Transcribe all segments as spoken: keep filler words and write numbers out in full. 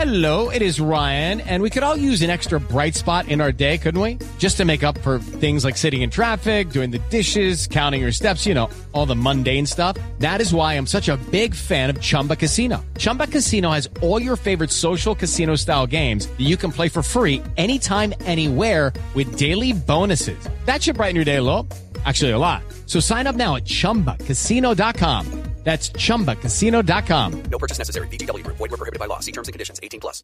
Hello, it is Ryan, and we could all use an extra bright spot in our day, couldn't we? Just to make up for things like sitting in traffic, doing the dishes, counting your steps, you know, all the mundane stuff. That is why I'm such a big fan of Chumba Casino. Chumba Casino has all your favorite social casino-style games that you can play for free anytime, anywhere with daily bonuses. That should brighten your day a little. Actually, a lot. So sign up now at chumba casino dot com. That's chumba casino dot com. No purchase necessary. V G W. Void where prohibited by law. See terms and conditions. eighteen plus.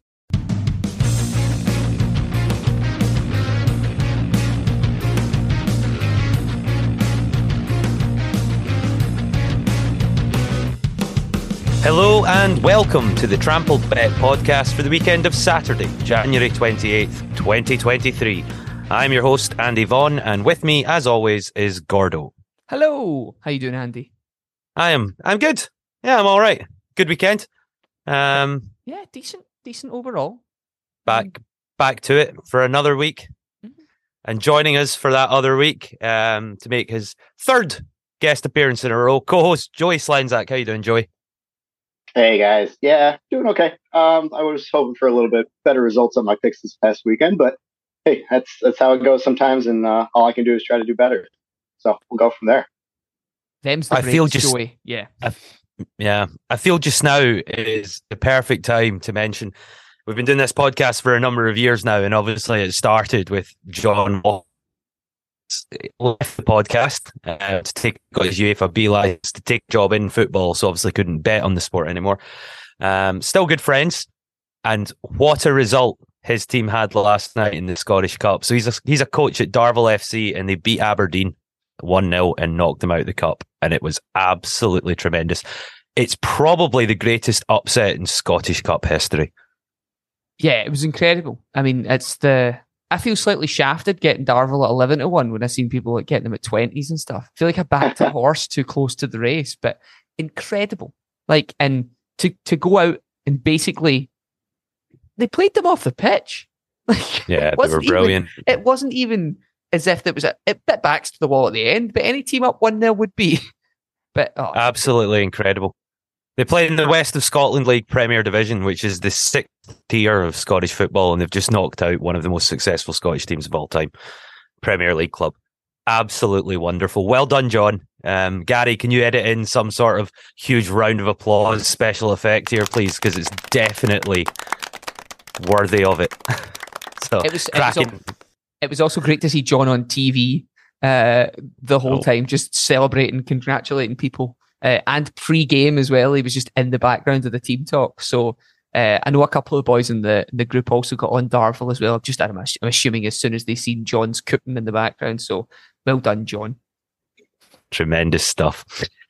Hello and welcome to the Trampled Bet podcast for the weekend of Saturday, January twenty-eighth, twenty twenty-three. I'm your host, Andy Vaughan, and with me, as always, is Gordo. Hello. How you doing, Andy? I am. I'm good. Yeah, I'm all right. Good weekend. Um, yeah, decent, decent overall. Back, back to it for another week, mm-hmm. and joining us for that other week um, to make his third guest appearance in a row, co-host Joey Slenzak. How you doing, Joey? Hey guys, yeah, doing okay. Um, I was hoping for a little bit better results on my picks this past weekend, but hey, that's that's how it goes sometimes, and uh, all I can do is try to do better. So we'll go from there. Them's the I feel just Joey. Yeah. I, yeah. I feel just now is the perfect time to mention we've been doing this podcast for a number of years now, and obviously it started with John Wall left the podcast uh, to take got his UEFA B license to take a job in football, so obviously couldn't bet on the sport anymore. Um, still good friends, and what a result his team had last night in the Scottish Cup. So he's a, he's a coach at Darvel F C, and they beat Aberdeen one nil and knocked them out of the cup, and it was absolutely tremendous. It's probably the greatest upset in Scottish Cup history. Yeah, it was incredible. I mean, it's the I feel slightly shafted getting Darvel at eleven to one when I seen people like getting them at twenties and stuff. I feel like I backed a horse too close to the race, but incredible. Like, and to to go out and basically they played them off the pitch. Like, yeah, they were brilliant. Even, it wasn't even as if there was a, a bit backs to the wall at the end, but any team up one nil would be. But oh. Absolutely incredible. They play in the West of Scotland League Premier Division, which is the sixth tier of Scottish football, and they've just knocked out one of the most successful Scottish teams of all time, Premier League club. Absolutely wonderful. Well done, John. Um, Gary, can you edit in some sort of huge round of applause special effect here, please? Because it's definitely worthy of it. so it was, it was, al- it was also great to see John on T V uh, the whole oh. time, just celebrating, congratulating people. Uh, and pre-game as well, he was just in the background of the team talk. So uh, I know a couple of boys in the the group also got on Darvel as well. Just I'm, I'm assuming as soon as they seen John's cooking in the background. So well done, John. Tremendous stuff.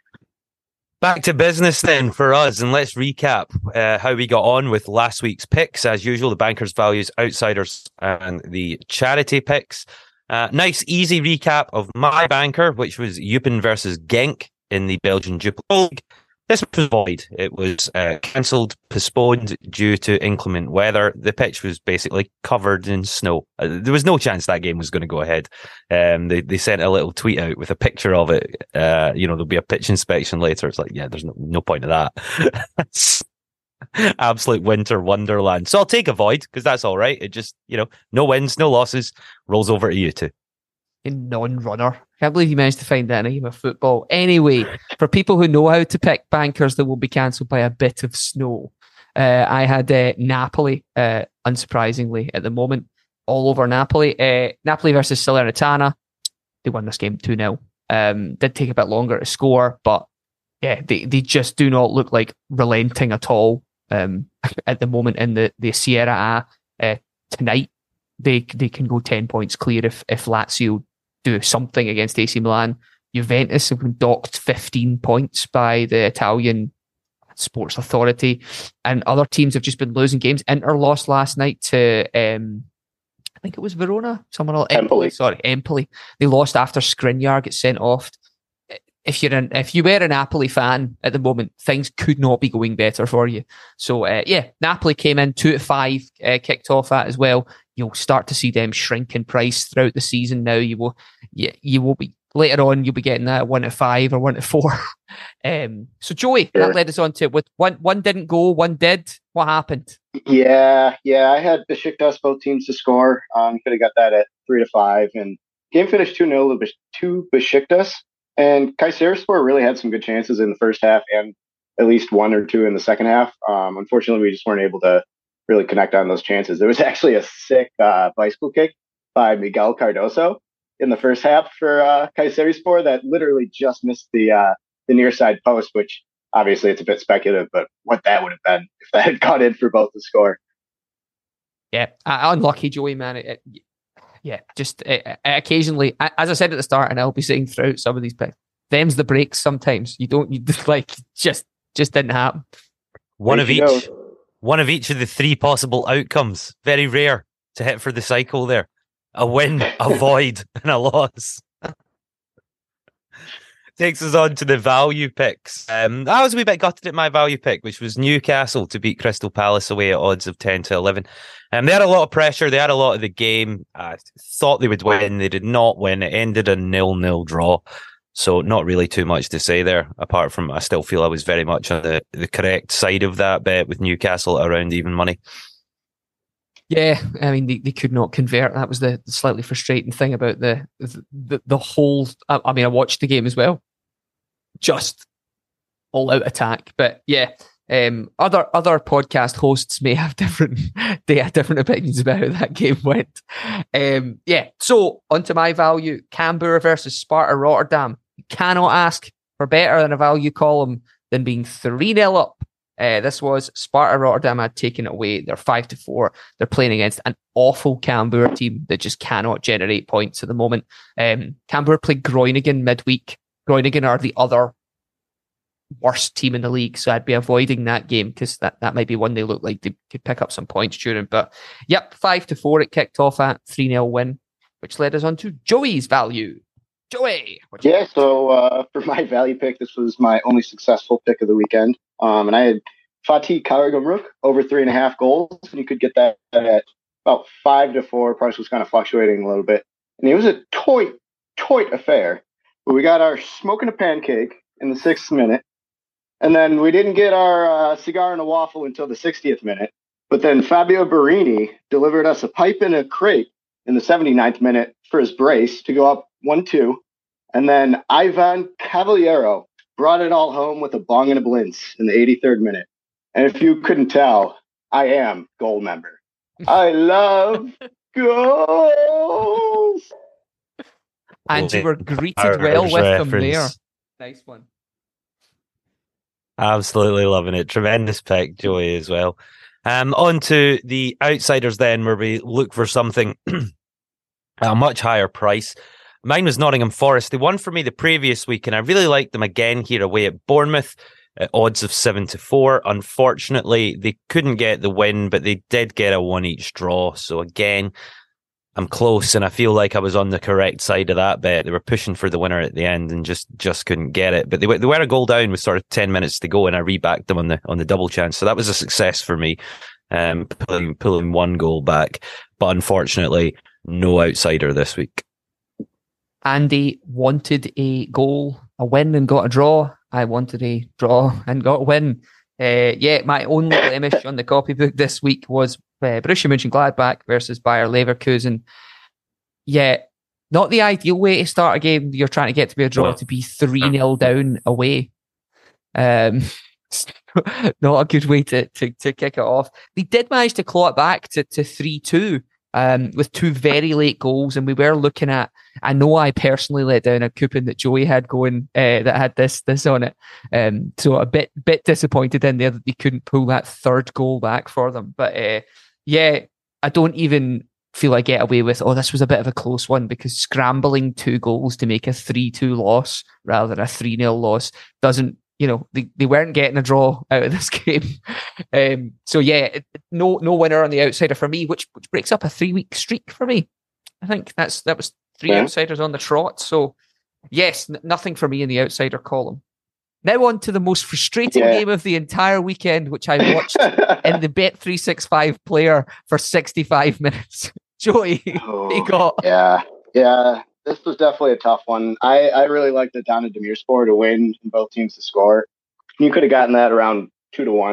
Back to business then for us, and let's recap uh, how we got on with last week's picks. As usual, the Bankers, Values, Outsiders, and the charity picks. Uh, nice, easy recap of my banker, which was Eupen versus Genk in the Belgian Jupiler League. This was void. It was uh, cancelled, postponed due to inclement weather. The pitch was basically covered in snow. Uh, there was no chance that game was going to go ahead. Um, they they sent a little tweet out with a picture of it. Uh, you know, there'll be a pitch inspection later. It's like, yeah, there's no, no point of that. Absolute winter wonderland. So I'll take a void because that's all right. It just, you know, no wins, no losses. Rolls over to you two. A non-runner. Can't believe you managed to find that in a game of football. Anyway, for people who know how to pick bankers that will be cancelled by a bit of snow, uh, I had uh, Napoli, uh, unsurprisingly, at the moment, all over Napoli. Uh, Napoli versus Salernitana. They won this game two nil. Um, did take a bit longer to score, but yeah, they, they just do not look like relenting at all um, at the moment in the, the Sierra A. Uh, tonight, they they can go ten points clear if, if Lazio do something against A C Milan. Juventus have been docked fifteen points by the Italian Sports Authority, and other teams have just been losing games. Inter lost last night to, um, I think it was Verona, someone else. Empoli. Sorry, Empoli. They lost after Skriniar gets sent off. If you're an, if you were a Napoli fan at the moment, things could not be going better for you. So uh, yeah, Napoli came in two to five, uh, kicked off at as well. You'll start to see them shrink in price throughout the season. Now you will, you, you will be later on. You'll be getting that one to five or one to four. um, so Joey, sure. that led us on to with one. One didn't go, one did. What happened? Yeah, yeah. I had Besiktas both teams to score. Um, could have got that at three to five, and game finished two nil to Besiktas. And Kayserispor really had some good chances in the first half, and at least one or two in the second half. Um, unfortunately, we just weren't able to really connect on those chances. There was actually a sick uh, bicycle kick by Miguel Cardoso in the first half for uh, Kayserispor that literally just missed the uh, the near side post, which obviously it's a bit speculative, but what that would have been if that had gone in for both the score. Yeah, uh, unlucky, Joey, man. It, it, yeah, just uh, occasionally, as I said at the start, and I'll be saying throughout some of these picks, them's the breaks sometimes. You don't, you just like, just just didn't happen. One There of you each. go. One of each of the three possible outcomes. Very rare to hit for the cycle there. A win, a void, and a loss. Takes us on to the value picks. Um, I was a wee bit gutted at my value pick, which was Newcastle to beat Crystal Palace away at odds of ten to eleven. Um, they had a lot of pressure. They had a lot of the game. I thought they would win. They did not win. It ended a nil-nil draw. So not really too much to say there, apart from I still feel I was very much on the, the correct side of that bet with Newcastle around even money. Yeah, I mean, they, they could not convert. That was the slightly frustrating thing about the the, the whole... I, I mean, I watched the game as well. Just all-out attack. But yeah, um, other other podcast hosts may have different they have different opinions about how that game went. Um, yeah, so onto my value. Cambuur versus Sparta Rotterdam. You cannot ask for better than a value column than being three nil up. Uh, this was Sparta Rotterdam had taken it away. They're five to four. They're playing against an awful Cambuur team that just cannot generate points at the moment. Um, Cambuur played Groningen midweek. Groningen are the other worst team in the league, so I'd be avoiding that game because that, that might be one they look like they could pick up some points during. But yep, five to four it kicked off at three nil win, which led us on to Joey's value. Joey, what you Yeah, got? so uh, for my value pick, this was my only successful pick of the weekend. Um, and I had Fatih Karagümrük over three and a half goals. And you could get that at about five to four. Price was kind of fluctuating a little bit. And it was a toit, toit affair. But we got our smoking a pancake in the sixth minute. And then we didn't get our uh, cigar and a waffle until the sixtieth minute. But then Fabio Barini delivered us a pipe and a crate in the seventy-ninth minute for his brace to go up one two. And then Ivan Cavaliero brought it all home with a bong and a blintz in the eighty-third minute. And if you couldn't tell, I am goal member. I love goals. And you were greeted Irish well with them there. reference. Nice one. Absolutely loving it. Tremendous pick, Joey, as well. Um, on to the outsiders then, where we look for something at a much higher price. Mine was Nottingham Forest. They won for me the previous week, and I really liked them again here away at Bournemouth at odds of seven to four. Unfortunately, they couldn't get the win, but they did get a one each draw. So again, I'm close, and I feel like I was on the correct side of that bet. They were pushing for the winner at the end and just, just couldn't get it. But they were, they were a goal down with sort of ten minutes to go, and I rebacked them on the on the double chance. So that was a success for me, um, pulling pulling one goal back. But unfortunately, no outsider this week. Andy wanted a goal, a win, and got a draw. I wanted a draw and got a win. Uh, yeah, my only blemish on the copybook this week was uh, Borussia Mönchengladbach versus Bayer Leverkusen. Yeah, not the ideal way to start a game. You're trying to get to be a draw No. to be three nil down away. Um, not a good way to, to to kick it off. They did manage to claw it back to to three two. Um, with two very late goals, and we were looking at. I know I personally let down a coupon that Joey had going uh, that had this this on it, um, so a bit bit disappointed in there that they couldn't pull that third goal back for them. But uh, yeah, I don't even feel I get away with. Oh, this was a bit of a close one because scrambling two goals to make a three two loss rather than a three nil loss doesn't. You know, they, they weren't getting a draw out of this game. Um, so yeah, it, no no winner on the outsider for me, which which breaks up a three week streak for me. I think that's that was three Yeah. outsiders on the trot. So yes, n- nothing for me in the outsider column. Now on to the most frustrating Yeah. game of the entire weekend, which I watched in the Bet three sixty-five player for sixty-five minutes. Joey, Oh, you got yeah, yeah. This was definitely a tough one. I, I really liked the Donna Demirspor to win and both teams to score. You could have gotten that around two to one.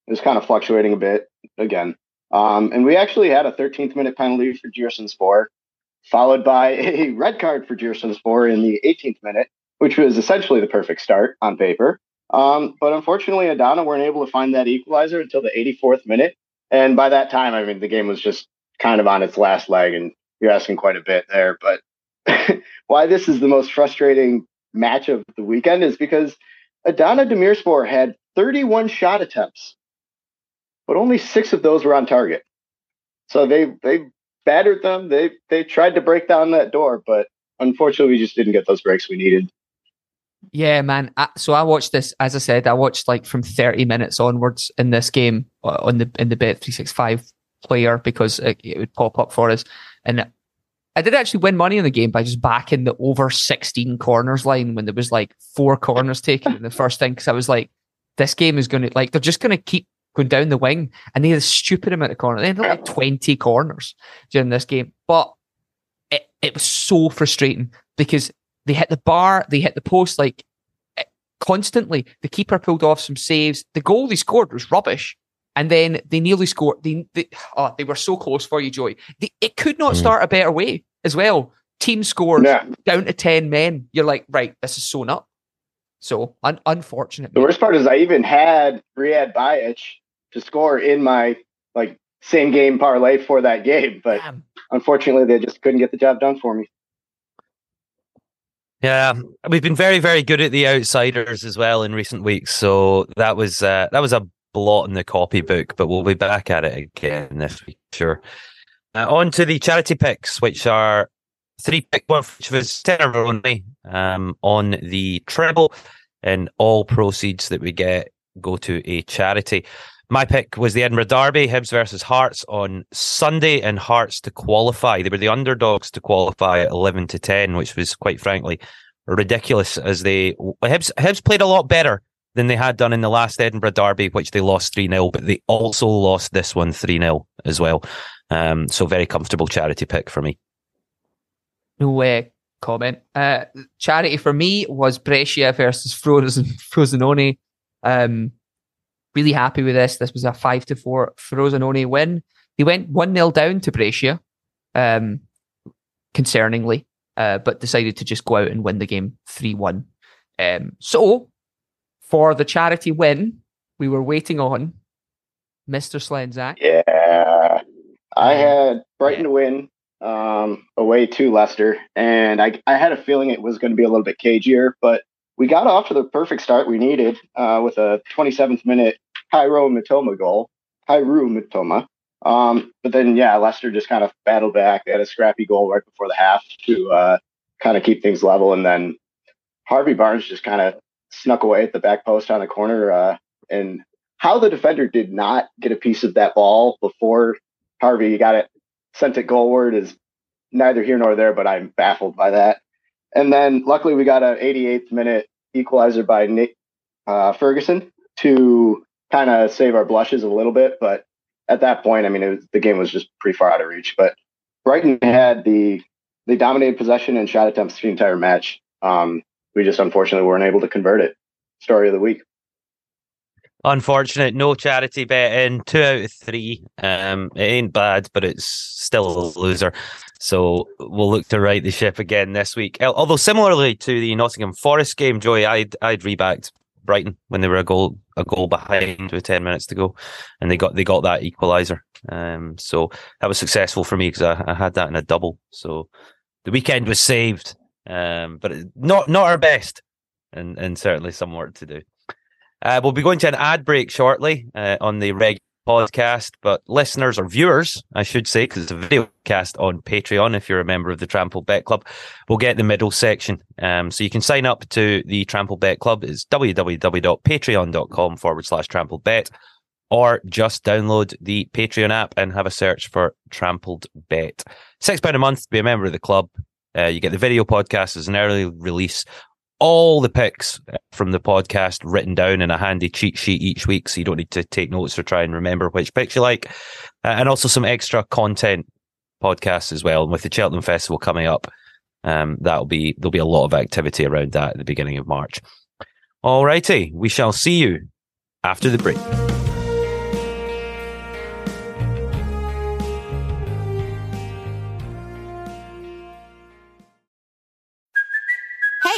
It was kind of fluctuating a bit again. Um, and we actually had a thirteenth minute penalty for Giresunspor, followed by a red card for Giresunspor in the eighteenth minute, which was essentially the perfect start on paper. Um, but unfortunately, Adana weren't able to find that equalizer until the eighty-fourth minute. And by that time, I mean, the game was just kind of on its last leg, and you're asking quite a bit there. But why this is the most frustrating match of the weekend is because Adana Demirspor had thirty-one shot attempts, but only six of those were on target. So they they battered them. They they tried to break down that door, but unfortunately, we just didn't get those breaks we needed. Yeah, man. I, so I watched this, as I said, I watched like from thirty minutes onwards in this game on the in the Bet three sixty-five player because it, it would pop up for us. And I did actually win money in the game by just backing the over sixteen corners line when there was like four corners taken in the first thing. Because I was like, this game is going to, like, they're just going to keep going down the wing. And they had a stupid amount of corners. They had like twenty corners during this game. But it, it was so frustrating because they hit the bar, they hit the post like constantly. The keeper pulled off some saves. The goal they scored was rubbish. And then they nearly scored. They, they, oh, they were so close for you, Joey. They, it could not mm. start a better way as well. Team scores yeah. down to ten men. You're like, right, this is sewn up. So, un- unfortunate. The worst part is I even had Riyad Bajic to score in my like same game parlay for that game. But Damn. unfortunately, they just couldn't get the job done for me. Yeah, we've been very, very good at the outsiders as well in recent weeks. So that was uh, that was a blot in the copybook, but we'll be back at it again this week, sure. Uh, on to the charity picks, which are three pick one, which was ten of our only um, on the treble, and all proceeds that we get go to a charity. My pick was the Edinburgh Derby, Hibs versus Hearts on Sunday, and Hearts to qualify. They were the underdogs to qualify at eleven to ten, which was quite frankly ridiculous, as they Hibs, Hibs played a lot better than they had done in the last Edinburgh Derby, which they lost three nil, but they also lost this one three nil as well. Um, so very comfortable charity pick for me. No uh, comment. Uh, charity for me was Brescia versus Frosin- Frosinone. Um, really happy with this. This was a five to four Frosinone win. They went one nil down to Brescia, um, concerningly, uh, but decided to just go out and win the game three one. Um, so, for the charity win, we were waiting on Mister Slenzak. Yeah. I had Brighton to win um, away to Leicester, and I, I had a feeling it was going to be a little bit cagier, but we got off to the perfect start we needed uh, with a twenty-seventh minute Hyro Mitoma goal. Hyro Mitoma. Um, but then, yeah, Leicester just kind of battled back. They had a scrappy goal right before the half to uh, kind of keep things level, and then Harvey Barnes just kind of snuck away at the back post on the corner. Uh, and how the defender did not get a piece of that ball before Harvey got it, sent it goalward is neither here nor there, but I'm baffled by that. And then luckily we got an eighty-eighth minute equalizer by Nick uh, Ferguson to kind of save our blushes a little bit. But at that point, I mean, it was, the game was just pretty far out of reach. But Brighton had the, they dominated possession and shot attempts the entire match. Um, we just unfortunately weren't able to convert it. Story of the week. Unfortunate, no charity bet in, two out of three. Um, it ain't bad, but it's still a loser. So we'll look to right the ship again this week. Although similarly to the Nottingham Forest game, Joey, I'd I'd rebacked Brighton when they were a goal a goal behind with ten minutes to go, and they got they got that equaliser. Um, so that was successful for me because I, I had that in a double. So the weekend was saved, um, but not not our best, and and certainly some work to do. Uh, we'll be going to an ad break shortly uh, on the regular podcast, but listeners or viewers, I should say, because it's a video cast on Patreon, if you're a member of the Trample Bet Club, we'll get the middle section. Um, so you can sign up to the Trample Bet Club. It's www.patreon.com forward slash Trampled Bet, or just download the Patreon app and have a search for Trampled Bet. Six pounds a month to be a member of the club. Uh, you get the video podcast as an early release. All the picks from the podcast written down in a handy cheat sheet each week, so you don't need to take notes or try and remember which picks you like. Uh, and also some extra content podcasts as well. And with the Cheltenham Festival coming up, um, that'll be there'll be a lot of activity around that at the beginning of March. All righty, we shall see you after the break.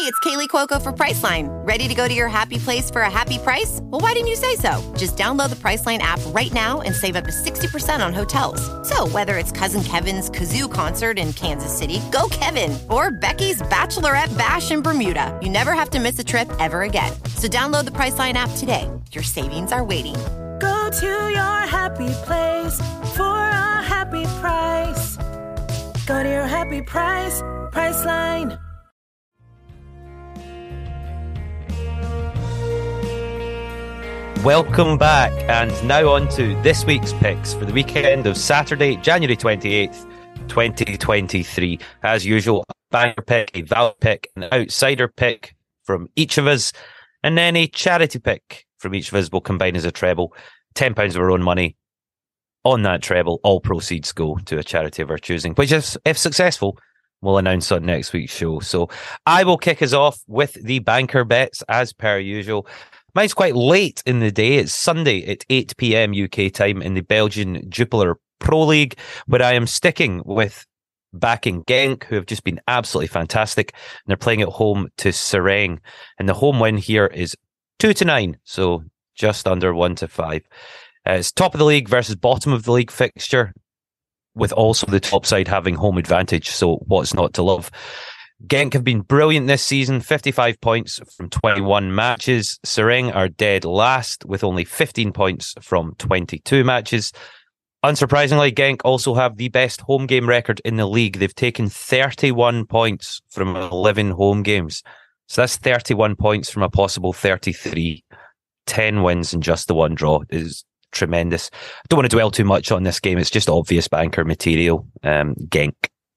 it's Kaylee Cuoco for Priceline. Ready to go to your happy place for a happy price? Well, why didn't you say so? Just download the Priceline app right now and save up to sixty percent on hotels. So whether it's Cousin Kevin's Kazoo Concert in Kansas City, go Kevin, or Becky's Bachelorette Bash in Bermuda, you never have to miss a trip ever again. So download the Priceline app today. Your savings are waiting. Go to your happy place for a happy price. Go to your happy price, Priceline. Welcome back, and now on to this week's picks for the weekend of Saturday, January twenty-eighth, twenty twenty-three. As usual, a banker pick, a value pick, an outsider pick from each of us, and then a charity pick from each of us will combine as a treble. ten pounds of our own money on that treble. All proceeds go to a charity of our choosing, which, is, if successful, we'll announce on next week's show. So I will kick us off with the banker bets as per usual. Mine's quite late in the day. It's Sunday at eight p.m. U K time in the Belgian Jupiler Pro League, where I am sticking with backing Genk, who have just been absolutely fantastic. And they're playing at home to Sereng. And the home win here is two to nine, so just under one to five. Uh, it's top of the league versus bottom of the league fixture, with also the top side having home advantage. So what's not to love? Genk have been brilliant this season, fifty-five points from twenty-one matches. Sereng are dead last with only fifteen points from twenty-two matches. Unsurprisingly, Genk also have the best home game record in the league. They've taken thirty-one points from eleven home games. So that's thirty-one points from a possible thirty-three. ten wins and just the one draw is tremendous. I don't want to dwell too much on this game. It's just obvious banker material. Um, Genk.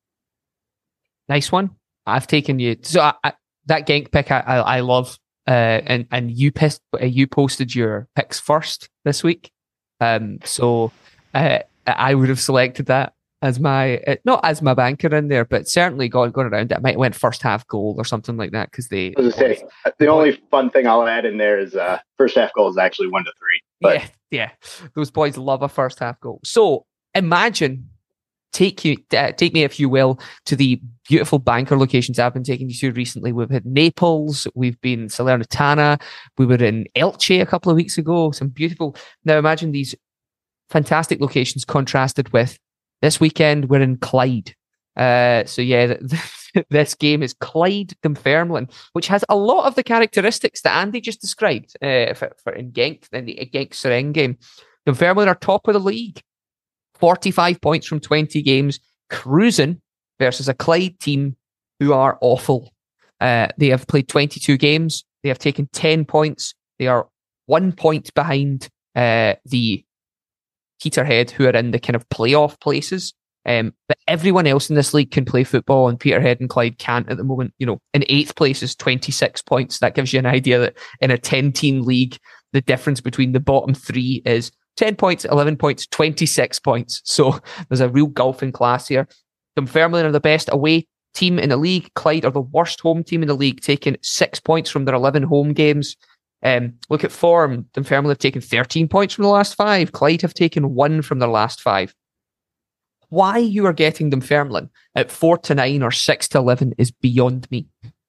Nice one. I've taken you. So I, I, that Genk pick I, I, I love. Uh, and and you pissed, uh, you posted your picks first this week. Um, so uh, I would have selected that as my uh, not as my banker in there, but certainly gone gone around it. I might have went first half goal or something like that because they. I was gonna say the only fun thing I'll add in there is uh, first half goal is actually one to three. But. Yeah, yeah, those boys love a first half goal. So imagine. Take you, uh, take me, if you will, to the beautiful banker locations I've been taking you to recently. We've had Naples, we've been Salernitana, we were in Elche a couple of weeks ago. Some beautiful. Now imagine these fantastic locations contrasted with this weekend. We're in Clyde. Uh, so yeah, this game is Clyde Dunfermline, which has a lot of the characteristics that Andy just described. Uh, for, for in Genk, in the Genk Sereng game, Dunfermline are top of the league. forty-five points from twenty games, cruising versus a Clyde team who are awful. Uh, they have played twenty-two games. They have taken ten points. They are one point behind uh, the Peterhead, who are in the kind of playoff places. Um, but everyone else in this league can play football, and Peterhead and Clyde can't at the moment. You know, in eighth place is twenty-six points. That gives you an idea that in a ten-team league, the difference between the bottom three is ten points, eleven points, twenty-six points. So there's a real gulf in class here. Dunfermline are the best away team in the league. Clyde are the worst home team in the league, taking six points from their eleven home games. Um, look at form. Dunfermline have taken thirteen points from the last five. Clyde have taken one from their last five. Why you are getting Dunfermline at four to nine or six to eleven is beyond me.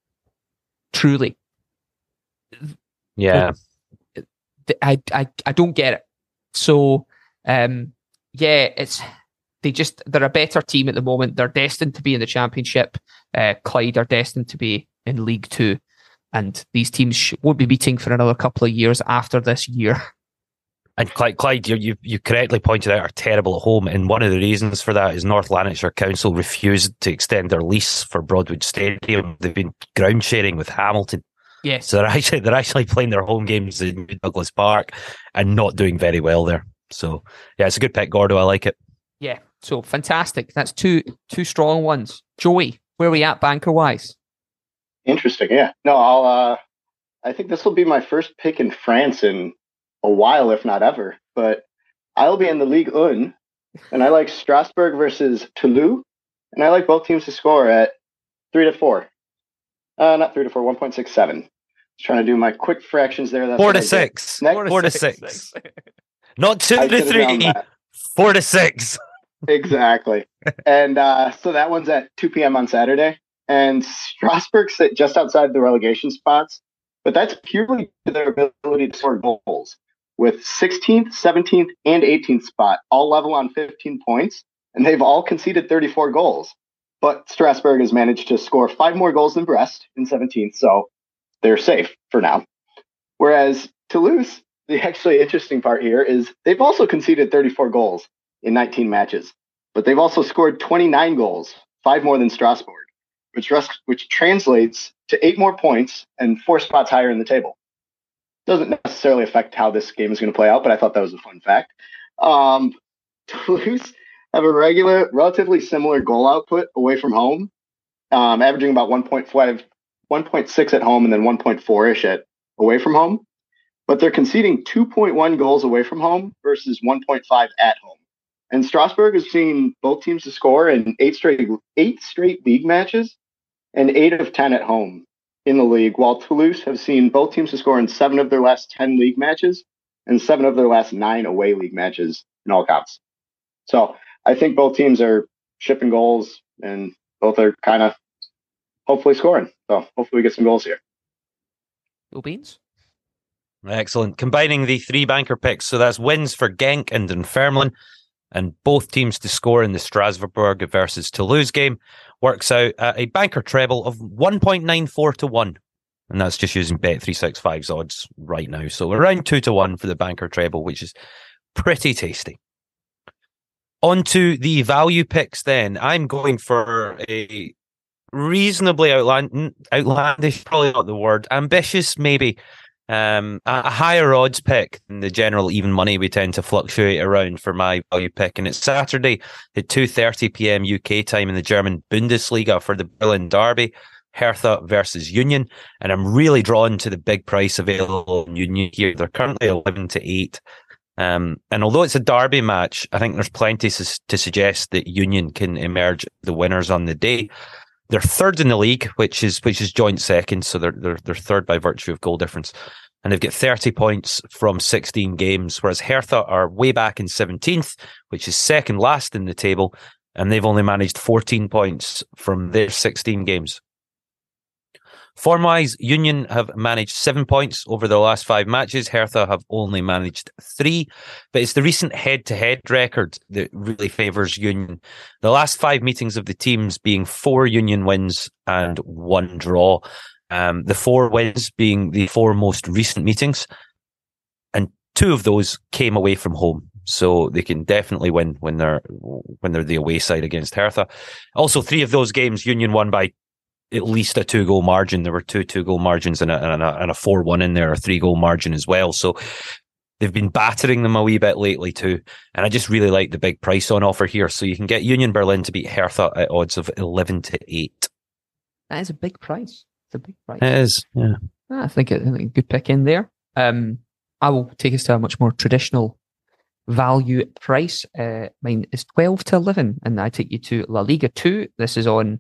Truly. Yeah. I, I, I don't get it. So, um, yeah, it's they just they're a better team at the moment. They're destined to be in the Championship. Uh, Clyde are destined to be in League Two, and these teams sh- won't be meeting for another couple of years after this year. And Clyde, Clyde you, you you correctly pointed out, are terrible at home, and one of the reasons for that is North Lanarkshire Council refused to extend their lease for Broadwood Stadium. They've been ground sharing with Hamilton. Yes. So they're actually they're actually playing their home games in Douglas Park and not doing very well there. So yeah, it's a good pick, Gordo. I like it. Yeah. So fantastic. That's two two strong ones. Joey, where are we at banker wise? Interesting. Yeah. No, I'll. Uh, I think this will be my first pick in France in a while, if not ever. But I'll be in the Ligue one, and I like Strasbourg versus Toulouse, and I like both teams to score at three to four. Uh, not three to four, one point six seven. Just trying to do my quick fractions there. That's four to six. Next, four to six. six. Not two I to three. Four to six. Exactly. And uh, so that one's at two p.m. on Saturday. and Strasbourg sit just outside the relegation spots, but that's purely to their ability to score goals, with sixteenth, seventeenth, and eighteenth spot all level on fifteen points, and they've all conceded thirty-four goals. But Strasbourg has managed to score five more goals than Brest in seventeenth, so they're safe for now. Whereas Toulouse, the actually interesting part here is they've also conceded thirty-four goals in nineteen matches, but they've also scored twenty-nine goals, five more than Strasbourg, which which translates to eight more points and four spots higher in the table. Doesn't necessarily affect how this game is going to play out, but I thought that was a fun fact. Um, Toulouse have a regular, relatively similar goal output away from home, um, averaging about one point five, one point six at home and then one point four-ish at away from home. But they're conceding two point one goals away from home versus one point five at home. And Strasbourg has seen both teams to score in eight straight eight straight league matches and eight of ten at home in the league, while Toulouse have seen both teams to score in seven of their last ten league matches and seven of their last nine away league matches in all counts. So I think both teams are shipping goals and both are kind of hopefully scoring. So hopefully we get some goals here. Go Beans. Excellent. Combining the three banker picks, so that's wins for Genk and Dunfermline, and both teams to score in the Strasbourg versus Toulouse game, works out at a banker treble of one point nine four to one. And that's just using Bet three sixty-five's odds right now. So around two to one for the banker treble, which is pretty tasty. On to the value picks then. I'm going for a reasonably outland- outlandish, probably not the word, ambitious maybe, um, a higher odds pick than the general even money we tend to fluctuate around for my value pick. And it's Saturday at two thirty p.m. U K time in the German Bundesliga for the Berlin Derby, Hertha versus Union. And I'm really drawn to the big price available in Union here. They're currently eleven to eight. Um, and although it's a derby match, I think there's plenty to, to suggest that Union can emerge the winners on the day. They're third in the league, which is which is joint second, so they're they're they're third by virtue of goal difference, and they've got thirty points from sixteen games, whereas Hertha are way back in seventeenth, which is second last in the table, and they've only managed fourteen points from their sixteen games. Form-wise, Union have managed seven points over the last five matches. Hertha have only managed three, but it's the recent head-to-head record that really favours Union. The last five meetings of the teams being four Union wins and one draw. Um, the four wins being the four most recent meetings, and two of those came away from home. So they can definitely win when they're when they're the away side against Hertha. Also, three of those games Union won by at least a two-goal margin. There were two two-goal margins and a, and a, and a four one in there, a three-goal margin as well. So they've been battering them a wee bit lately too. And I just really like the big price on offer here. So you can get Union Berlin to beat Hertha at odds of eleven to eight. That is a big price. It's a big price. It is, yeah. I think it's a good pick in there. Um, I will take us to a much more traditional value price. Uh, mine is twelve to eleven, and I take you to La Liga two. This is on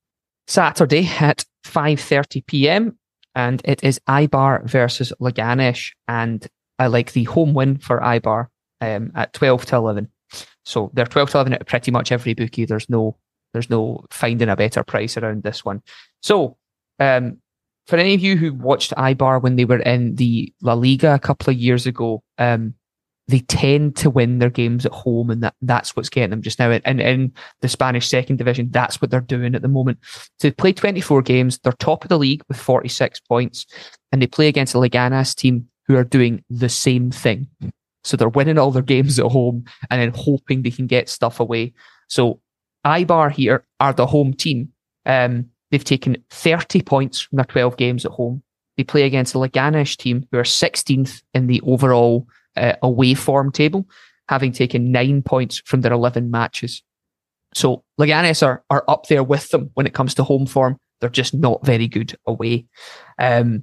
Saturday at five thirty p.m. and it is Eibar versus Leganes, and I like the home win for Eibar um, at twelve to eleven. So they're twelve to eleven at pretty much every bookie. There's no there's no finding a better price around this one. So um, for any of you who watched Eibar when they were in the La Liga a couple of years ago, um, they tend to win their games at home, and that, that's what's getting them just now. And in the Spanish second division, that's what they're doing at the moment. So they play twenty-four games. They're top of the league with forty-six points, and they play against a Leganes team who are doing the same thing. So they're winning all their games at home and then hoping they can get stuff away. So Eibar here are the home team. Um, they've taken thirty points from their twelve games at home. They play against a Leganes team who are sixteenth in the overall Uh, away form table, having taken nine points from their eleven matches. So Leganes are, are up there with them when it comes to home form. They're just not very good away. Um,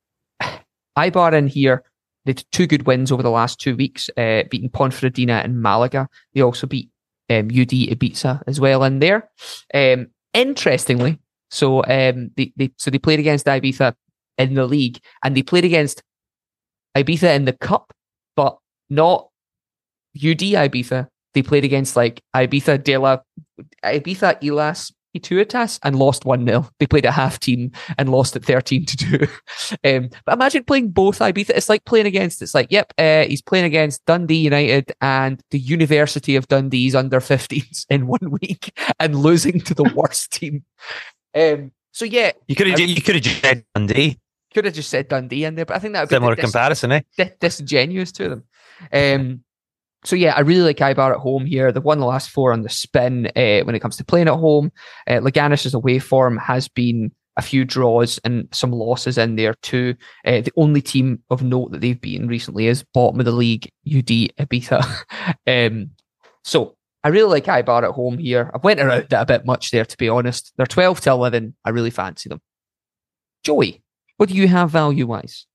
Eibar in here, they had two good wins over the last two weeks, uh, beating Ponferradina and Malaga. They also beat um, U D Ibiza as well in there. Um, interestingly, so um, they, they so they played against Ibiza in the league, and they played against Ibiza in the cup, but not U D Ibiza. They played against like Ibiza de la Ibiza Ilas Tuitas and lost one nil. They played a half team and lost at thirteen to two. um, but imagine playing both Ibiza. It's like playing against, it's like, yep, uh, he's playing against Dundee United and the University of Dundee's under fifteens in one week and losing to the worst team. Um, so yeah. You could have you could have just said Dundee. Could have just said Dundee in there, but I think that would be similar dis- comparison, eh? dis- disingenuous to them. Um, So yeah, I really like Ibar at home here. They've won the last four on the spin uh, when it comes to playing at home. Uh, Leganés' away form has been a few draws and some losses in there too. Uh, the only team of note that they've beaten recently is bottom of the league, U D Ibiza. um, so I really like Ibar at home here. I've went around that a bit much there, to be honest. They're twelve to eleven. I really fancy them. Joey, what do you have value-wise?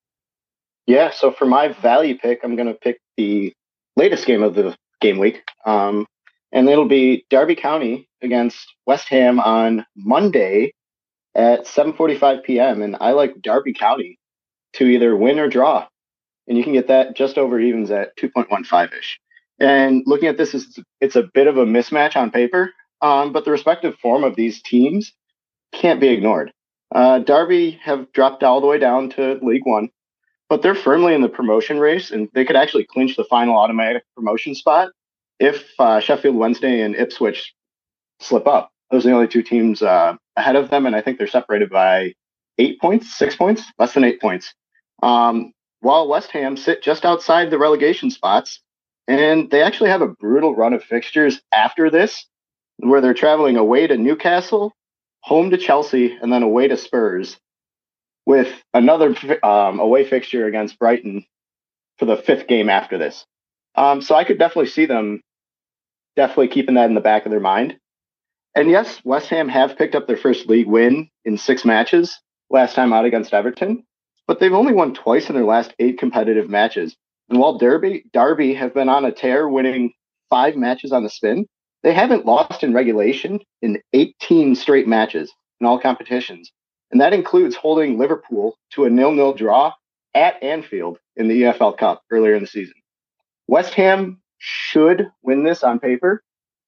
Yeah, so for my value pick, I'm going to pick the latest game of the game week. Um, and it'll be Derby County against West Ham on Monday at seven forty-five p.m. And I like Derby County to either win or draw. And you can get that just over evens at two point one five-ish. And looking at this, it's, it's a bit of a mismatch on paper, um, but the respective form of these teams can't be ignored. Uh, Derby have dropped all the way down to League One, but they're firmly in the promotion race, and they could actually clinch the final automatic promotion spot if uh, Sheffield Wednesday and Ipswich slip up. Those are the only two teams uh, ahead of them, and I think they're separated by eight points, six points, less than eight points. Um, while West Ham sit just outside the relegation spots, and they actually have a brutal run of fixtures after this, where they're traveling away to Newcastle, home to Chelsea, and then away to Spurs, with another um, away fixture against Brighton for the fifth game after this. Um, so I could definitely see them definitely keeping that in the back of their mind. And yes, West Ham have picked up their first league win in six matches, last time out against Everton, but they've only won twice in their last eight competitive matches. And while Derby, Derby have been on a tear, winning five matches on the spin, they haven't lost in regulation in eighteen straight matches in all competitions. And that includes holding Liverpool to a nil-nil draw at Anfield in the E F L Cup earlier in the season. West Ham should win this on paper,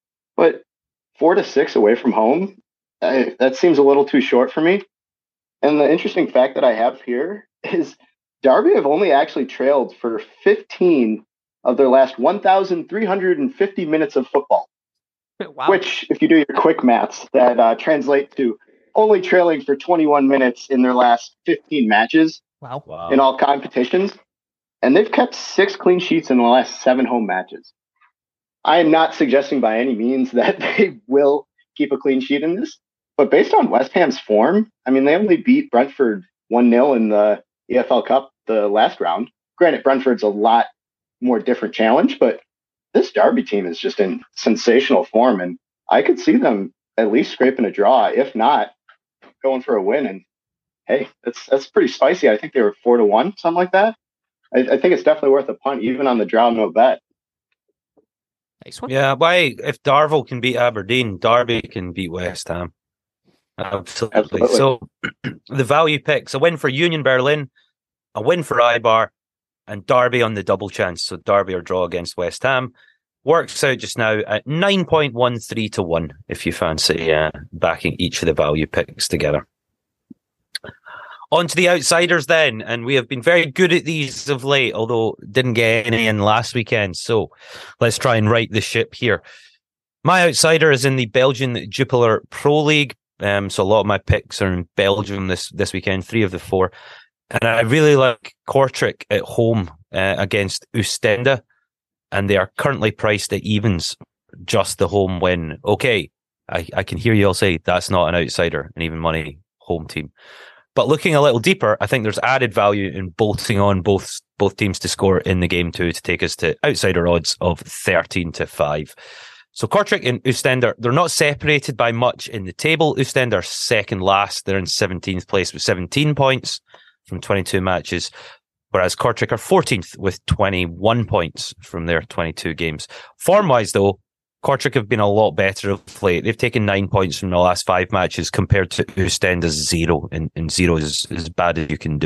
but four to six away from home, I, that seems a little too short for me. And the interesting fact that I have here is Derby have only actually trailed for fifteen of their last one thousand three hundred fifty minutes of football. Wow. Which, if you do your quick maths, that uh, translates to only trailing for twenty-one minutes in their last fifteen matches. Wow. Wow. In all competitions. And they've kept six clean sheets in the last seven home matches. I am not suggesting by any means that they will keep a clean sheet in this, but based on West Ham's form, I mean, they only beat Brentford one nil in the E F L Cup the last round. Granted, Brentford's a lot more different challenge, but this Derby team is just in sensational form, and I could see them at least scraping a draw, if not going for a win. And hey, that's that's pretty spicy. I think they were four to one, something like that. I, I think it's definitely worth a punt, even on the draw no bet. Nice one. Yeah, why if Darvel can beat Aberdeen, Derby can beat West Ham. Absolutely. Absolutely. So the value picks: a win for Union Berlin, a win for Ibar, and Derby on the double chance. So Derby or draw against West Ham works out just now at nine point one three to one. If you fancy uh, backing each of the value picks together. On to the outsiders then, and we have been very good at these of late, although didn't get any in last weekend. So let's try and right the ship here. My outsider is in the Belgian Jupiler Pro League. Um, so a lot of my picks are in Belgium this, this weekend, three of the four. And I really like Kortrijk at home uh, against Oostende, and they are currently priced at evens, just the home win. Okay, I, I can hear you all say that's not an outsider, an even money home team. But looking a little deeper, I think there's added value in bolting on both both teams to score in the game too, to take us to outsider odds of thirteen to five. So Kortrijk and Oostende, they're not separated by much in the table. Oostende are second last. They're in seventeenth place with seventeen points from twenty-two matches, whereas Kortrijk are fourteenth with twenty-one points from their twenty-two games. Form-wise, though, Kortrijk have been a lot better of late. They've taken nine points from the last five matches compared to Oostende's zero, and, and zero is as bad as you can do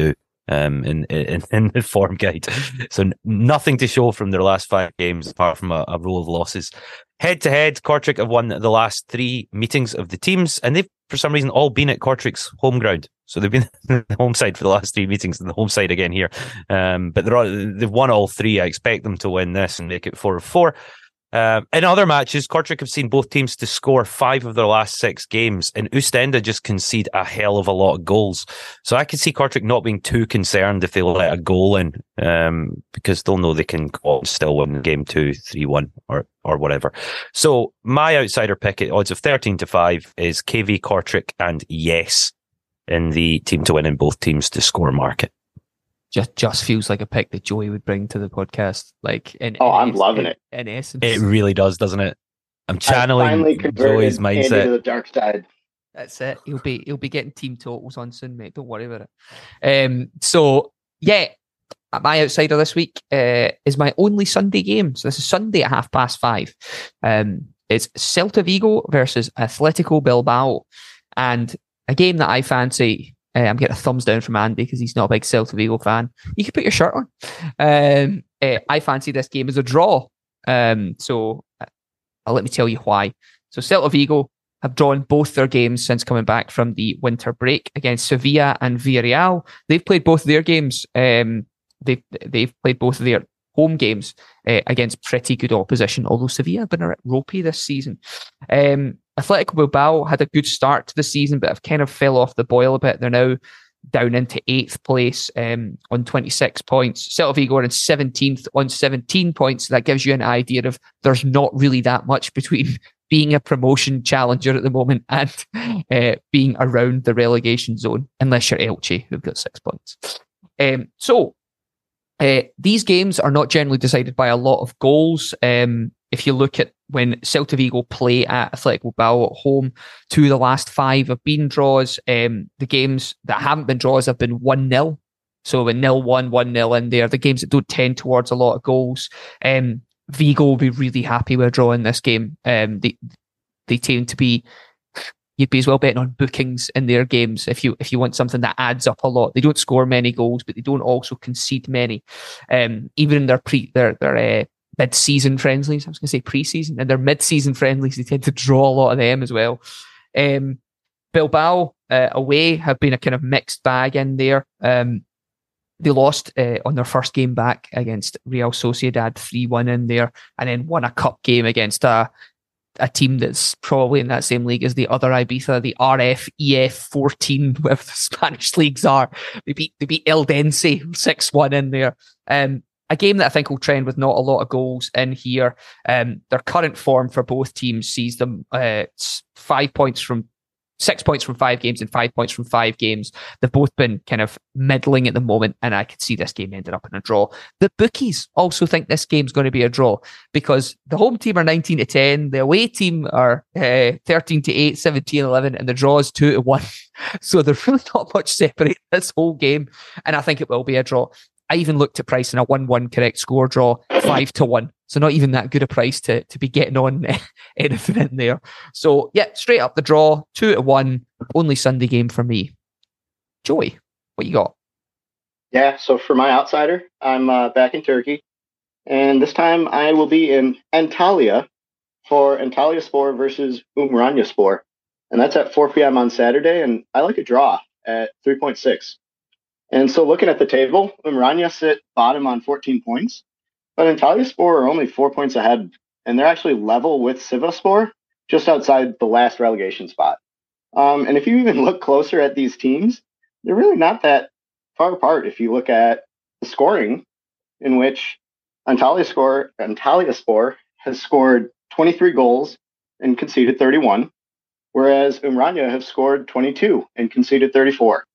um, in, in in the form guide. So nothing to show from their last five games apart from a, a row of losses. Head to head, Kortrijk have won the last three meetings of the teams, and they've for some reason all been at Kortrijk's home ground. So they've been the home side for the last three meetings and the home side again here. Um, but they're all, they've won all three. I expect them to win this and make it four of four. Um, in other matches, Kortrijk have seen both teams to score five of their last six games, and Oostende just concede a hell of a lot of goals. So I can see Kortrijk not being too concerned if they let a goal in, um, because they'll know they can go on and still win game two, three, one, or or whatever. So my outsider pick at odds of thirteen to five is K V Kortrijk and yes in the team to win in both teams to score market. Just just feels like a pick that Joey would bring to the podcast. Like, in, oh, in I'm es- loving in, it. In essence, It really does, doesn't it? I'm I channeling finally converted Joey's Andy mindset. to the dark side. that's it. He'll be he'll be getting team totals on soon, mate. Don't worry about it. Um. So yeah, my outsider this week uh, is my only Sunday game. So this is Sunday at half past five. Um. It's Celta Vigo versus Atletico Bilbao, and a game that I fancy. Uh, I'm getting a thumbs down from Andy because he's not a big Celta Vigo fan. You can put your shirt on. Um, uh, I fancy this game as a draw. Um, so uh, let me tell you why. So Celta Vigo have drawn both their games since coming back from the winter break against Sevilla and Villarreal. They've played both of their games. Um, they've, they've played both of their home games uh, against pretty good opposition, although Sevilla have been a bit ropey this season. Um, Atletico Bilbao had a good start to the season, but have kind of fell off the boil a bit. They're now down into eighth place um, on twenty-six points. Celta Vigo are in seventeenth on seventeen points. So that gives you an idea of there's not really that much between being a promotion challenger at the moment and uh, being around the relegation zone, unless you're Elche, who've got six points. Um, so uh, these games are not generally decided by a lot of goals. Um, If you look at when Celta Vigo play at Atletico Bilbao at home, two of the last five have been draws. Um, the games that haven't been draws have been one nil. So a nil one, one nil in there. The games that don't tend towards a lot of goals. Um, Vigo will be really happy with a draw in this game. Um, they they tend to be, you'd be as well betting on bookings in their games if you if you want something that adds up a lot. They don't score many goals, but they don't also concede many. Um, even in their pre their their uh, mid-season friendlies, I was going to say pre-season, and their mid-season friendlies, they tend to draw a lot of them as well. Um, Bilbao uh, away have been a kind of mixed bag in there. Um, they lost uh, on their first game back against Real Sociedad three one in there, and then won a cup game against a a team that's probably in that same league as the other Ibiza, the R F E F fourteen, whatever the Spanish leagues are. They beat they beat Eldense six one in there. Um, A game that I think will trend with not a lot of goals in here. Um, their current form for both teams sees them uh, five points from six points from five games and five points from five games. They've both been kind of middling at the moment, and I could see this game ended up in a draw. The bookies also think this game's going to be a draw because the home team are nineteen to ten, the away team are uh, thirteen to eight, seventeen eleven, and the draw is two to one. So there's really not much separating this whole game, and I think it will be a draw. I even looked at pricing a one one correct score draw, five to one. So not even that good a price to, to be getting on anything in there. So yeah, straight up the draw, two to one, only Sunday game for me. Joey, what you got? Yeah, so for my outsider, I'm uh, back in Turkey. And this time I will be in Antalya for Antalyaspor versus Umranyaspor. And that's at four p.m. on Saturday. And I like a draw at three point six. And so looking at the table, Umranya sit bottom on fourteen points, but Antalyaspor are only four points ahead, and they're actually level with Sivasspor, just outside the last relegation spot. Um, and if you even look closer at these teams, they're really not that far apart if you look at the scoring, in which Antalyaspor, Antalyaspor has scored twenty-three goals and conceded thirty-one, whereas Umranya have scored twenty-two and conceded thirty-four.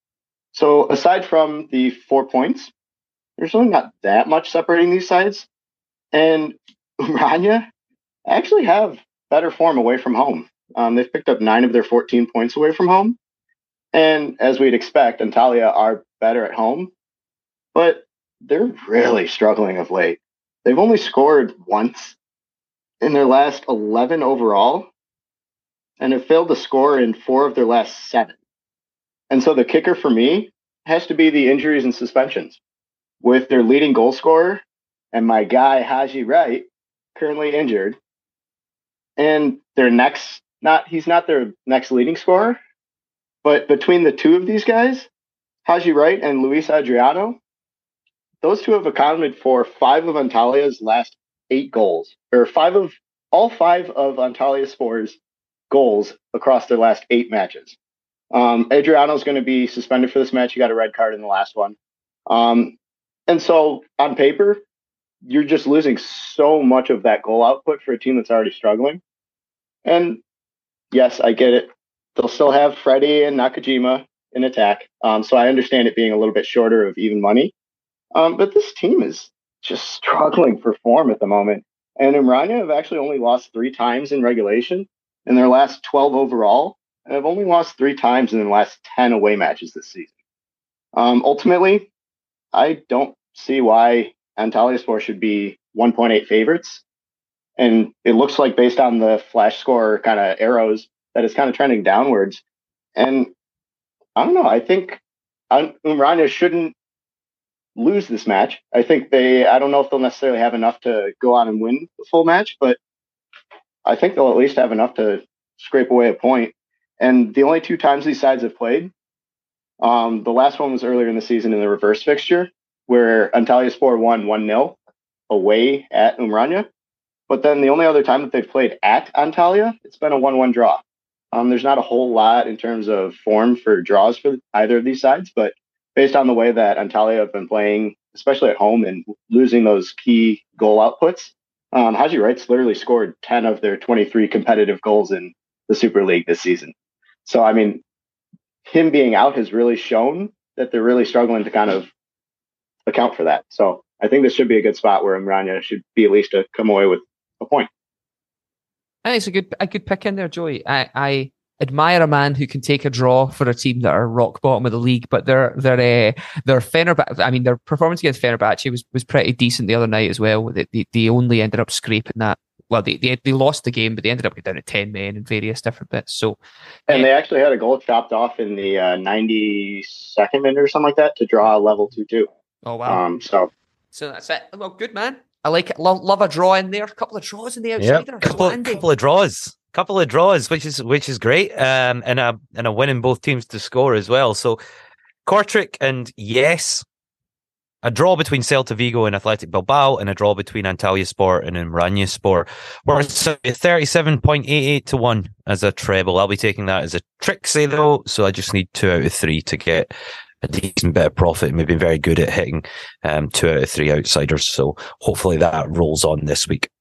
So aside from the four points, there's really not that much separating these sides. And Umranya actually have better form away from home. Um, they've picked up nine of their fourteen points away from home. And as we'd expect, Antalya are better at home. But they're really struggling of late. They've only scored once in their last eleven overall and have failed to score in four of their last seven. And so the kicker for me has to be the injuries and suspensions. With their leading goal scorer and my guy Haji Wright currently injured, and their next not he's not their next leading scorer, but between the two of these guys, Haji Wright and Luis Adriano, those two have accounted for five of Antalya's last eight goals, or five of all five of Antalyaspor's goals across their last eight matches. Um, Adriano's going to be suspended for this match. He got a red card in the last one. Um, and so on paper, you're just losing so much of that goal output for a team that's already struggling. And yes, I get it. They'll still have Freddie and Nakajima in attack. Um, so I understand it being a little bit shorter of even money. Um, but this team is just struggling for form at the moment. And Umrania have actually only lost three times in regulation in their last twelve overall. And have only lost three times in the last ten away matches this season. Um, ultimately, I don't see why Antalyaspor should be one point eight favorites. And it looks like, based on the flash score kind of arrows, that it's kind of trending downwards. And I don't know. I think Umrania shouldn't lose this match. I think they, I don't know if they'll necessarily have enough to go on and win the full match, but I think they'll at least have enough to scrape away a point. And the only two times these sides have played, um, the last one was earlier in the season in the reverse fixture, where Antalyaspor won one nil away at Umrania. But then the only other time that they've played at Antalya, it's been a one one draw. Um, there's not a whole lot in terms of form for draws for either of these sides, but based on the way that Antalya have been playing, especially at home, and losing those key goal outputs, um, Haji Wright's literally scored ten of their twenty-three competitive goals in the Super League this season. So, I mean, him being out has really shown that they're really struggling to kind of account for that. So I think this should be a good spot where Umrania should be at least to come away with a point. I think it's a good a good pick in there, Joey. I, I admire a man who can take a draw for a team that are rock bottom of the league, but their their uh, their Fenerbahce, I mean, their performance against Fenerbahce was was pretty decent the other night as well. They they, they only ended up scraping that. Well, they, they they lost the game, but they ended up getting down to ten men in various different bits. So, and uh, they actually had a goal chopped off in the uh, ninety-second minute or something like that to draw a level two two. Oh wow! Um, so, so that's it. Well, good man. I like it. Love, love a draw in there. A couple of draws in the outside. Yeah, couple, couple of draws, couple of draws, which is which is great. Um, and a and a win in both teams to score as well. So, Kortrijk and yes. A draw between Celta Vigo and Athletic Bilbao, and a draw between Antalyaspor and Umranyaspor. We're thirty-seven point eight eight to one as a treble. I'll be taking that as a tricksy though, so I just need two out of three to get a decent bit of profit. And we've been very good at hitting um, two out of three outsiders, so hopefully that rolls on this week.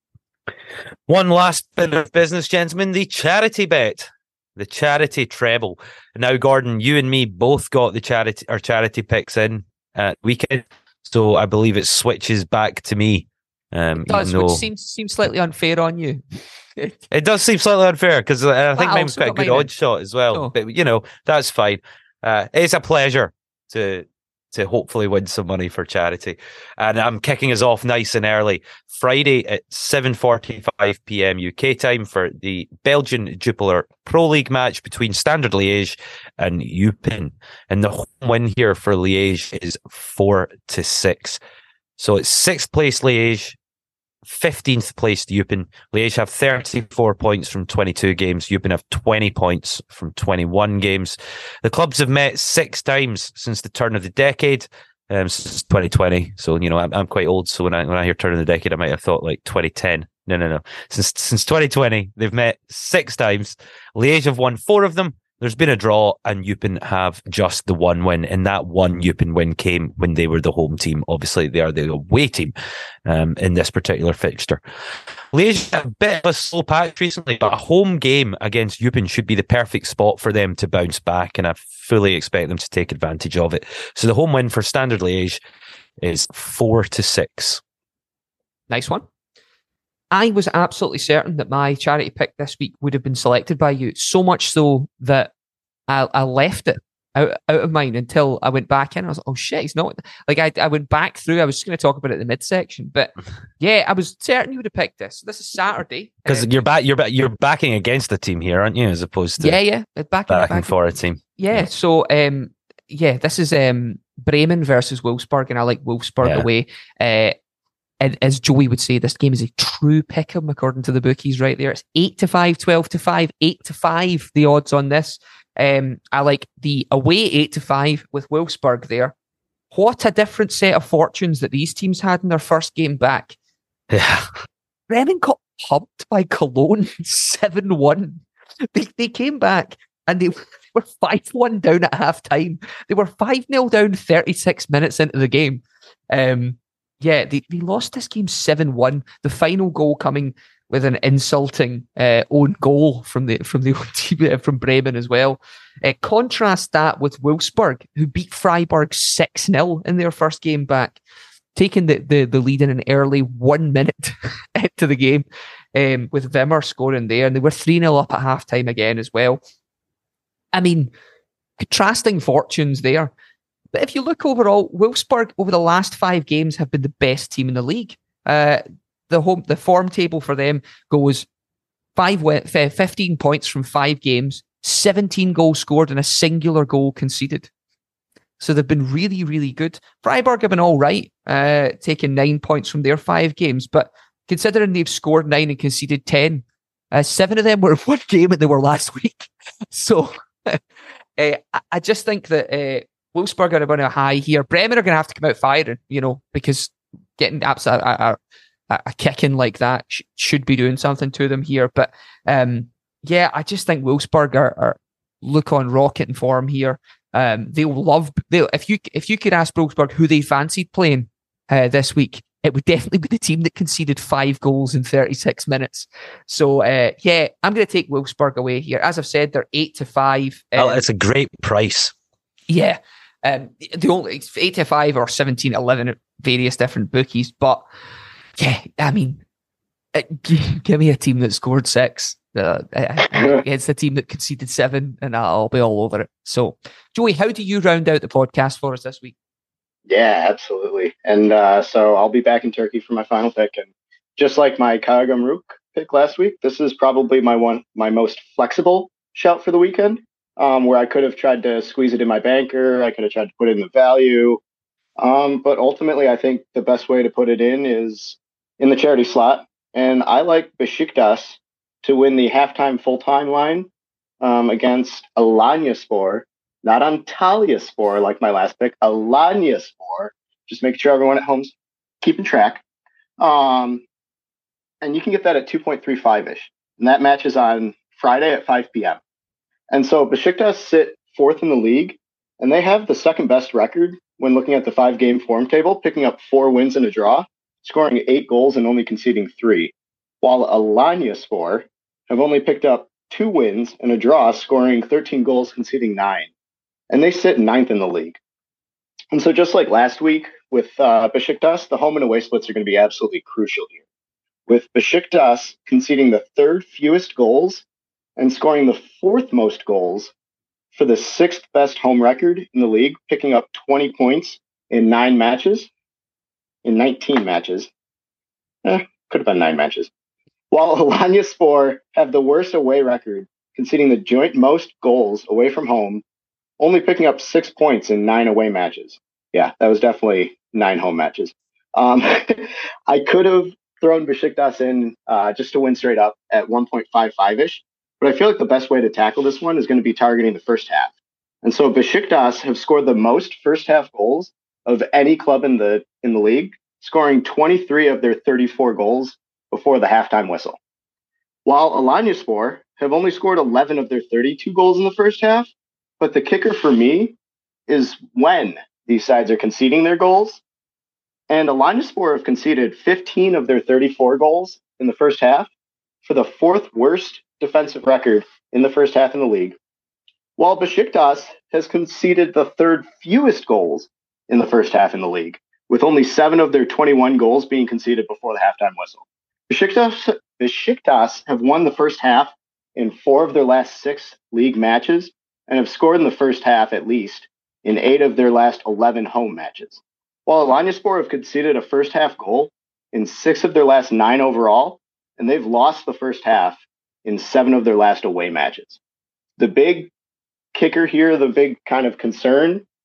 One last bit of business, gentlemen, the charity bet. The charity treble. Now, Gordon, you and me both got the charity our charity picks in at weekend. So I believe it switches back to me. Um, it does, though, which seems seems slightly unfair on you. It does seem slightly unfair because I think Well, mine's also quite a got good mine odd shot as well. Oh. But you know, that's fine. Uh, it's a pleasure to to hopefully win some money for charity. And I'm kicking us off nice and early. Friday at seven forty-five p.m. U K time for the Belgian Jupiler Pro League match between Standard Liège and Eupen. And the home win here for Liège is four to six. So it's sixth place Liège, fifteenth place Eupen. Liège have thirty-four points from twenty-two games. Eupen have twenty points from twenty-one games. The clubs have met six times since the turn of the decade, um, since twenty twenty. So, you know, I'm, I'm quite old. So when I, when I hear turn of the decade, I might have thought like twenty ten. No, no, no. Since, since twenty twenty, they've met six times. Liège have won four of them. There's been a draw, and Eupen have just the one win, and that one Eupen win came when they were the home team. Obviously, they are the away team um, in this particular fixture. Liège had a bit of a slow patch recently, but a home game against Eupen should be the perfect spot for them to bounce back, and I fully expect them to take advantage of it. So the home win for Standard Liège is four to six. Nice one. I was absolutely certain that my charity pick this week would have been selected by you, so much so that I, I left it out, out of mine until I went back in. I was like, oh shit, he's not. Like, I, I went back through, I was just going to talk about it in the midsection, but yeah, I was certain you would have picked this. So this is Saturday. Because uh, you're, back, you're, back, you're backing against the team here, aren't you, as opposed to yeah, yeah, backing, backing backing for a team. Yeah, so um, yeah, this is um, Bremen versus Wolfsburg, and I like Wolfsburg Yeah. away. Uh, and as Joey would say, this game is a true pick'em according to the bookies right there. It's eight to five, twelve to five, eight to five, the odds on this. Um, I like the away eight to five with Wolfsburg there. What a different set of fortunes that these teams had in their first game back. Yeah. Bremen got pumped by Cologne seven one. They, they came back and they were five one down at half time. They were five nil down thirty-six minutes into the game. Um, yeah, they, they lost this game seven one. The final goal coming with an insulting uh, own goal from the from the team uh, from Bremen as well. Uh, contrast that with Wolfsburg, who beat Freiburg six nil in their first game back, taking the, the, the lead in an early one minute into the game, um, with Wimmer scoring there, and they were three nil up at halftime again as well. I mean, contrasting fortunes there. But if you look overall, Wolfsburg over the last five games have been the best team in the league. Uh, the home, the form table for them goes five, fifteen points from five games, seventeen goals scored, and a singular goal conceded. So they've been really, really good. Freiburg have been all right, uh, taking nine points from their five games, but considering they've scored nine and conceded ten, uh, seven of them were in one game and they were last week. So uh, I, I just think that uh, Wolfsburg are on a high here. Bremen are going to have to come out firing, you know, because getting absolute a, a, a kicking like that sh- should be doing something to them here. But um, yeah, I just think Wolfsburg are, are look on rocket in form here. Um, they'll love they if you if you could ask Wolfsburg who they fancied playing uh, this week, it would definitely be the team that conceded five goals in thirty-six minutes. So uh, yeah, I'm going to take Wolfsburg away here. As I've said, they're eight to five. Um, Oh, it's a great price. Yeah, um, the only it's eight to five or seventeen to eleven at various different bookies. But yeah, I mean, uh, g- give me a team that scored six. Uh, it's the team that conceded seven, and I'll be all over it. So, Joey, how do you round out the podcast for us this week? Yeah, absolutely. And uh, so I'll be back in Turkey for my final pick. And just like my Karagümrük pick last week, this is probably my one, my most flexible shout for the weekend, um, where I could have tried to squeeze it in my banker. I could have tried to put it in the value. Um, but ultimately, I think the best way to put it in is in the charity slot. And I like Besiktas to win the halftime full-time line um, against Alanyaspor, not Antalyaspor like my last pick, Alanyaspor. Just making sure everyone at home's keeping track. Um, and you can get that at two point three five-ish. And that matches on Friday at five p.m. And so Besiktas sit fourth in the league, and they have the second best record when looking at the five-game form table, picking up four wins and a draw, scoring eight goals and only conceding three. While Alanyaspor have only picked up two wins and a draw, scoring thirteen goals, conceding nine. And they sit ninth in the league. And so just like last week with uh, Besiktas, the home and away splits are going to be absolutely crucial here. With Besiktas conceding the third fewest goals and scoring the fourth most goals for the sixth best home record in the league, picking up twenty points in nine matches, in nineteen matches. Eh, could have been nine matches. While Alanyaspor have the worst away record, conceding the joint most goals away from home, only picking up six points in nine away matches. Yeah, that was definitely nine home matches. Um, I could have thrown Besiktas in uh, just to win straight up at one point five five-ish, but I feel like the best way to tackle this one is going to be targeting the first half. And so Besiktas have scored the most first half goals of any club in the in the league, scoring twenty-three of their thirty-four goals before the halftime whistle. While Alanyaspor have only scored eleven of their thirty-two goals in the first half, but the kicker for me is when these sides are conceding their goals. And Alanyaspor have conceded fifteen of their thirty-four goals in the first half for the fourth worst defensive record in the first half in the league, while Besiktas has conceded the third fewest goals in the first half in the league, with only seven of their twenty-one goals being conceded before the halftime whistle. Besiktas, Besiktas have won the first half in four of their last six league matches and have scored in the first half at least in eight of their last eleven home matches. While Alanyaspor have conceded a first half goal in six of their last nine overall, and they've lost the first half in seven of their last away matches. The big kicker here, the big kind of concern,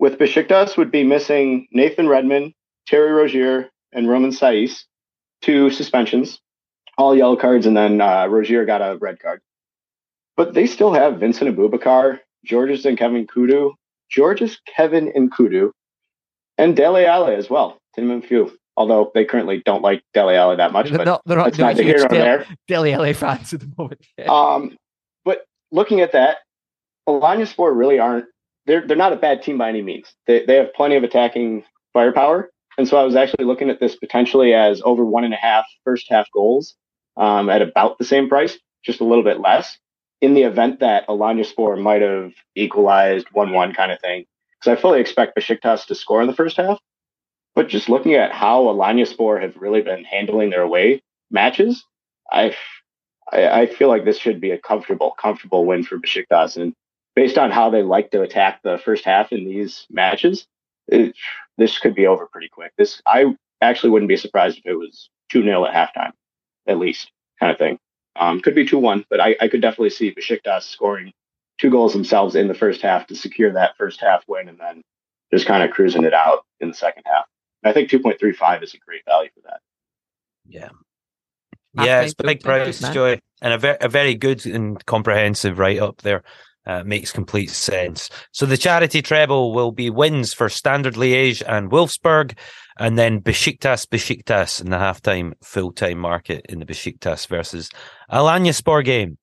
with Besiktas would be missing Nathan Redmond, Terry Rozier, and Roman Saiz, two suspensions, all yellow cards, and then uh, Rozier got a red card. But they still have Vincent Aboubakar, Georges and Kevin Kudu, Georges, Kevin, and Kudu, and Dele Alli as well, Tim Few. Although they currently don't like Dele Alli that much, They're but not, they're not, that's they're neither huge here nor Del- there. Dele Alli fans at the moment. Yeah. Um, but looking at that, Alanyaspor really aren't, they're they're not a bad team by any means. They they have plenty of attacking firepower. And so I was actually looking at this potentially as over one and a half first half goals um, at about the same price, just a little bit less, in the event that Alanyaspor might have equalized one one kind of thing. Because I fully expect Besiktas to score in the first half. But just looking at how Alanyaspor have really been handling their away matches, I, I I feel like this should be a comfortable, comfortable win for Besiktas. And based on how they like to attack the first half in these matches, it, this could be over pretty quick. This I actually wouldn't be surprised if it was two nil at halftime, at least, kind of thing. Um, could be two one, but I, I could definitely see Besiktas scoring two goals themselves in the first half to secure that first half win and then just kind of cruising it out in the second half. I think two point three five is a great value for that. Yeah. Yeah, it's big price, Joey, and a, ver- a very good and comprehensive write-up there. Uh, makes complete sense. So the charity treble will be wins for Standard Liège and Wolfsburg, and then Besiktas, Besiktas in the halftime full-time market in the Besiktas versus Alanyaspor game.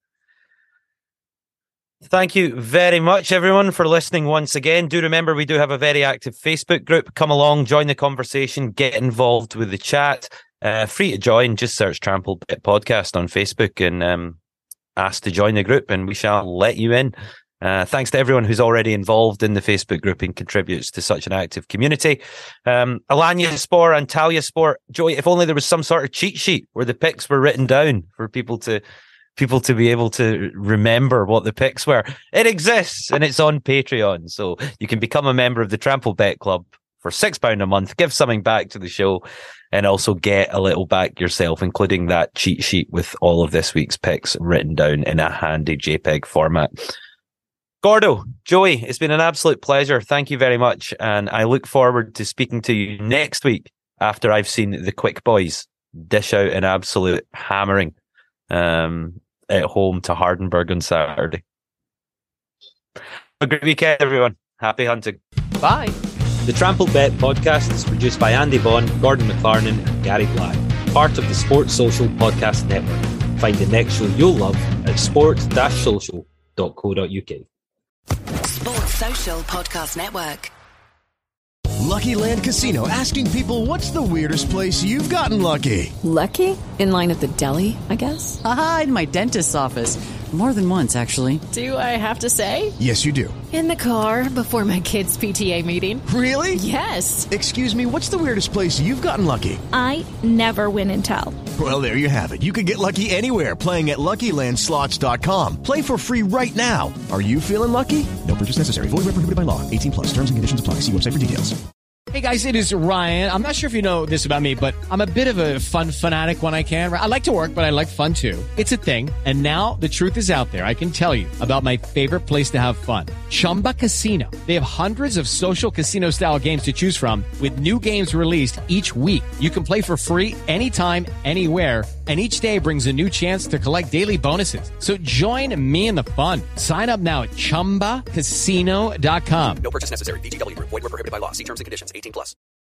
Thank you very much, everyone, for listening once again. Do remember we do have a very active Facebook group. Come along, join the conversation, get involved with the chat. Uh, free to join. Just search Trample Bet Podcast on Facebook and um, ask to join the group, and we shall let you in. Uh, thanks to everyone who's already involved in the Facebook group and contributes to such an active community. Um, Alanyaspor and Antalyaspor. Joey, if only there was some sort of cheat sheet where the picks were written down for people to people to be able to remember what the picks were. It exists, and it's on Patreon. So you can become a member of the Trample Bet Club for six pounds a month, give something back to the show, and also get a little back yourself, including that cheat sheet with all of this week's picks written down in a handy JPEG format. Gordo, Joey, it's been an absolute pleasure. Thank you very much. And I look forward to speaking to you next week after I've seen the Quick Boys dish out an absolute hammering um, at home to Hardenberg on Saturday. Have a great weekend, everyone. Happy hunting. Bye. The Trample Bet podcast is produced by Andy Bond, Gordon McLarnon, and Gary Black, part of the Sports Social Podcast Network. Find the next show you'll love at sports dash social dot co dot uk. Sports Social Podcast Network. Lucky Land Casino, asking people, what's the weirdest place you've gotten lucky? Lucky? In line at the deli, I guess? Aha, in my dentist's office. More than once, actually. Do I have to say? Yes, you do. In the car before my kids' P T A meeting. Really? Yes. Excuse me, what's the weirdest place you've gotten lucky? I never win and tell. Well, there you have it. You can get lucky anywhere, playing at Lucky Land Slots dot com. Play for free right now. Are you feeling lucky? No purchase necessary. Void where prohibited by law. eighteen plus. Terms and conditions apply. See website for details. Hey guys, it is Ryan. I'm not sure if you know this about me, but I'm a bit of a fun fanatic when I can. I like to work, but I like fun too. It's a thing. And now the truth is out there. I can tell you about my favorite place to have fun. Chumba Casino. They have hundreds of social casino style games to choose from with new games released each week. You can play for free anytime, anywhere. And each day brings a new chance to collect daily bonuses. So join me in the fun. Sign up now at chumba casino dot com. No purchase necessary. V G W. Void where prohibited by law. See terms and conditions. eighteen plus.